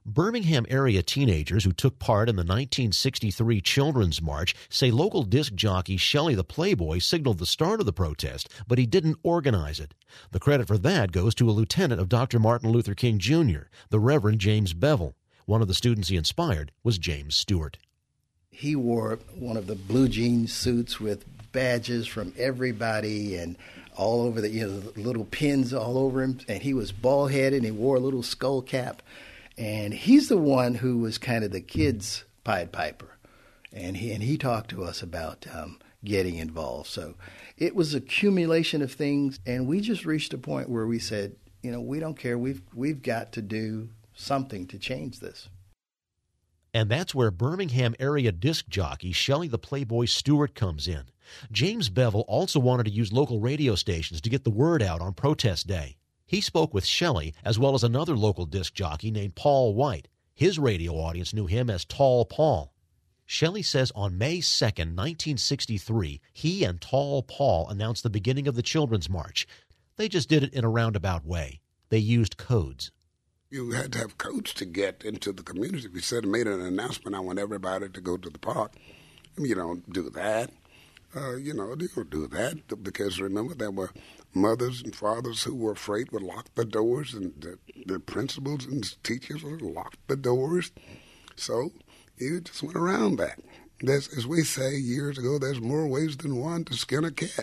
Birmingham area teenagers who took part in the 1963 Children's March say local disc jockey Shelley the Playboy signaled the start of the protest, but he didn't organize it. The credit for that goes to a lieutenant of Dr. Martin Luther King Jr., the Reverend James Bevel. One of the students he inspired was James Stewart. He wore one of the blue jean suits with badges from everybody and all over the little pins all over him, and he was bald-headed and he wore a little skull cap. And he's the one who was kind of the kids' Pied Piper. And he talked to us about getting involved. So it was an accumulation of things, and we just reached a point where we said, we don't care. We've got to do something to change this. And that's where Birmingham area disc jockey Shelley the Playboy Stewart comes in. James Bevel also wanted to use local radio stations to get the word out on Protest Day. He spoke with Shelley as well as another local disc jockey named Paul White. His radio audience knew him as Tall Paul. Shelley says on May 2nd, 1963, he and Tall Paul announced the beginning of the Children's March. They just did it in a roundabout way. They used codes. You had to have codes to get into the community. If you said made an announcement, I want everybody to go to the park. You don't do that. You don't do that because remember there were mothers and fathers who were afraid would lock the doors, and the principals and teachers would lock the doors. So you just went around that. As we say years ago, there's more ways than one to skin a cat.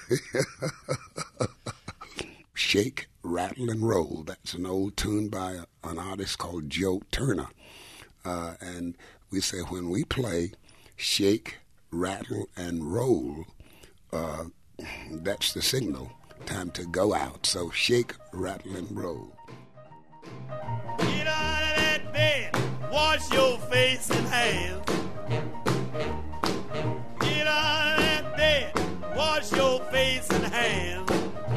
Shake, rattle, and roll. That's an old tune by an artist called Joe Turner. And we say when we play shake, rattle, and roll, that's the signal. Time to go out. So shake, rattle, and roll. Get out of that bed, wash your face and hands. Get out of that bed, wash your face and hands.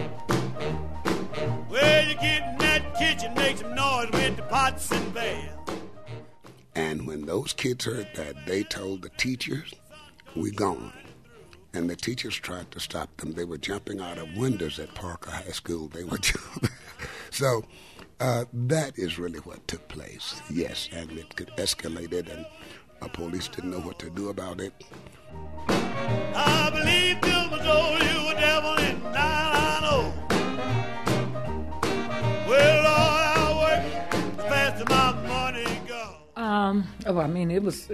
Well, you get in that kitchen, make some noise with the pots and pans. And when those kids heard that, they told the teachers, "We gone." And the teachers tried to stop them. They were jumping out of windows at Parker High School. They were jumping. So that is really what took place, yes. And it could escalate it, and police didn't know what to do about it. I believe Bill was old, you were devil, and now I know. Well, Lord, I work as fast as my money goes.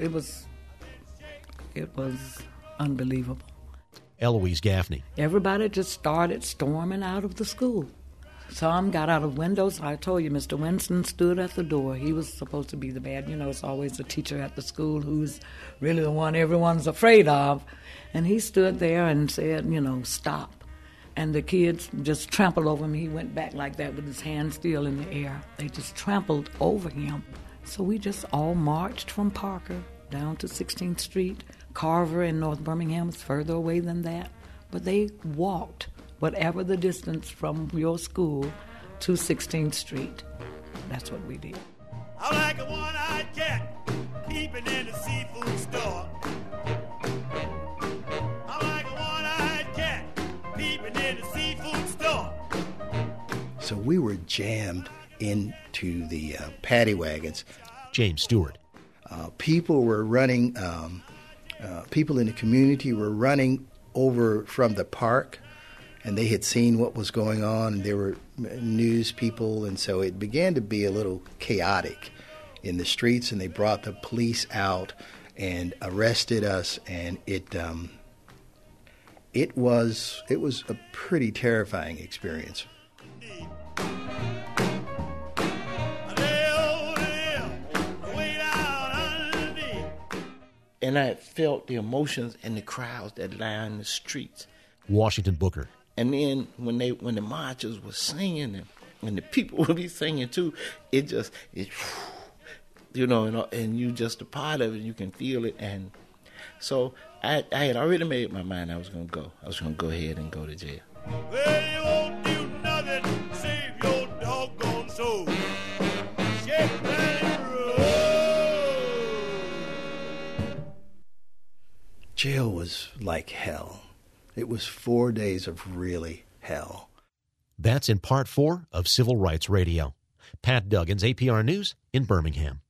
It was unbelievable. Eloise Gaffney. Everybody just started storming out of the school. Some got out of windows. I told you, Mr. Winston stood at the door. He was supposed to be the bad. It's always a teacher at the school who's really the one everyone's afraid of. And he stood there and said, stop. And the kids just trampled over him. He went back like that with his hand still in the air. They just trampled over him. So we just all marched from Parker down to 16th Street. Carver in North Birmingham is further away than that. But they walked whatever the distance from your school to 16th Street. That's what we did. I'm like a one-eyed cat peeping in the seafood store. I'm like a one-eyed cat peeping in the seafood store. So we were jammed into the paddy wagons. James Stewart. People were running, people in the community were running over from the park, and they had seen what was going on, and there were news people, and so it began to be a little chaotic in the streets, and they brought the police out and arrested us, and it was a pretty terrifying experience. And I felt the emotions in the crowds that lined the streets. Washington Booker. And then when the marchers were singing and the people would be singing too, and you just a part of it, you can feel it. And so I had already made my mind I was going to go. I was going to go ahead and go to jail. Well, you won't do nothing, save your doggone soul. Shake, Jail was like hell. It was 4 days of really hell. That's in Part 4 of Civil Rights Radio. Pat Duggins, APR News in Birmingham.